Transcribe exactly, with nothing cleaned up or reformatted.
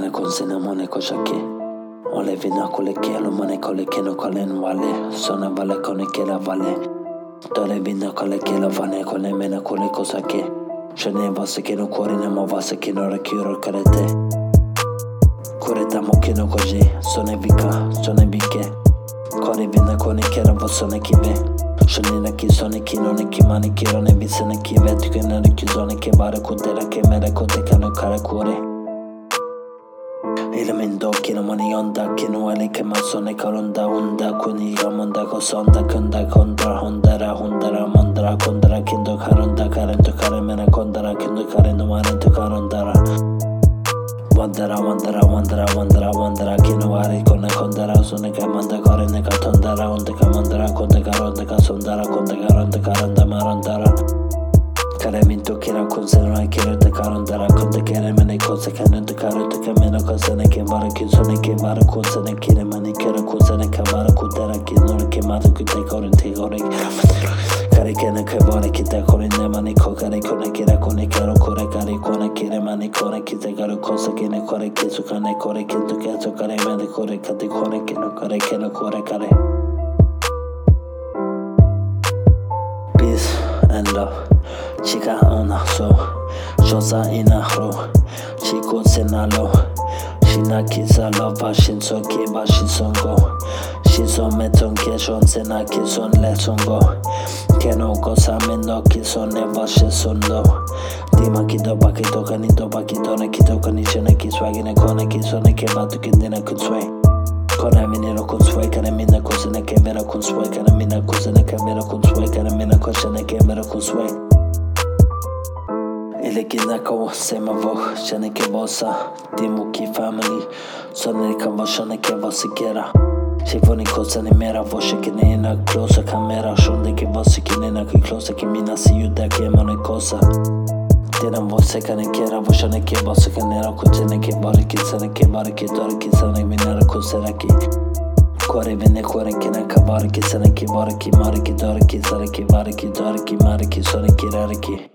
mene con se ne mone cosa che ole vina con le che lo mane con le che no con le vale sono vale con le che la vale dole vina con le che la vale con le mene con le cosa che ce ne va se che no cuore ne ma va se che no racchiuro carete cuore da mocchino così sono vica sono viche cuore vina con le che la va sono chi ve Shanina chi sono chi non è chi mani chi non è visene chi vedi che non è chi sono che vare codera che me le code che non care cuore Elemento che non mani onda che non è che ma sono che ronda onda quindi io monda cosonda conda contra hondara hondara mondara condara kindo caronda carento care me ne condara kindo carendo marento carondara Wandara wandara wandara wandara wandara che non vare con la condara sono che manda care ne catondara onde che mandara conde caronda casondara conde caronda caranda marondara Careminto che era con se non è che rete carondara conde che ne me cose che non te carote che meno cose ne che vare che sono che vare con se ne che ne mani che era cosa ne che vare cutera che non è che mare che te corrente gore Care che ne che vare che te corrente mani co care con che era con che ero core care con che ne mani core che te caro cosa che ne core che su cane core che tu che so care me ne core che te core che no core che no core care Peace and love Chica ona so Shosa inahro Chico senalo Shina kisa lova shinso kiba shinsongo Shiso meton ke shon sena ke son le songo Keno cosa mendo ke son ne vashe sondo Dima kido bakito kanito bakito ne kito kanichene ki swagine kone ki sone ke batu kindina kutsway Kone minero con suoi cane mina cose ne che mera con suoi cane mina cose ne che mera con suoi cane mina cose ne che mera con suoi Ele gina ko se ma vo chane ke vosa Dimu ki family Sono ne kan vasha ne ke vasi kera Se voni cosa ne mera voshe che ne na closa camera Shonde che vasi che ne na che closa che mina si yuda che ma ne cosa Tiran vose cane che era vosha ne che vasi che ne ra cose ne che vari che se ne che vari che dore che se ne minera cose ne che Cuore venne cuore che ne cavare che se ne che vari che mare che dore che se ne che vari che dore che mare che sono che rare che